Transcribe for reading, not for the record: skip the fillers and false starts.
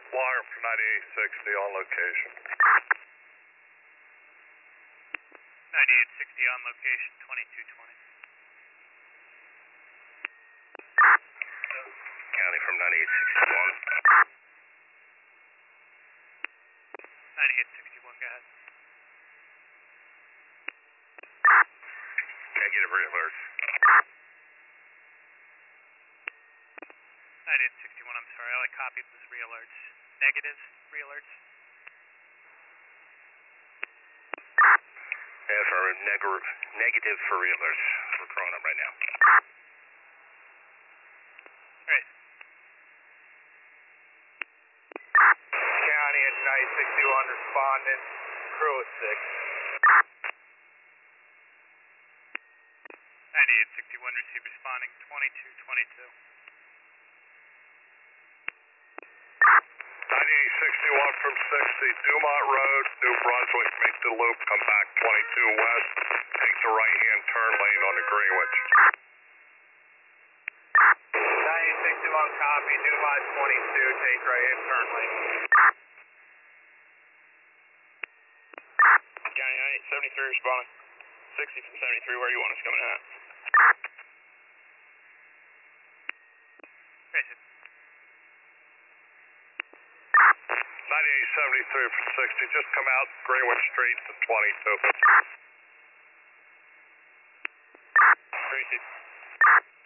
Wire for 9860 on location. 9860 on location, 2220. County from 9861. 9861, go ahead. Negative re-alerts. 9861, I'm sorry, all I copied was re-alerts. Negative re-alerts. Yeah, for negative for re-alerts. We're calling up right now. Alright. County at 961 responding. Crew is 6. 9861 received responding, 2222. 9861 from 60, Dumont Road, New Brunswick, make the loop, come back 22 west, take the right-hand turn lane on the Greenwich. 9861 copy, Dumont 22, take right-hand turn lane. County 9873 responding, 60 from 73, where do you want us coming at? Great. 9873 from 60, just come out Greenwich Street to 22. Tracy.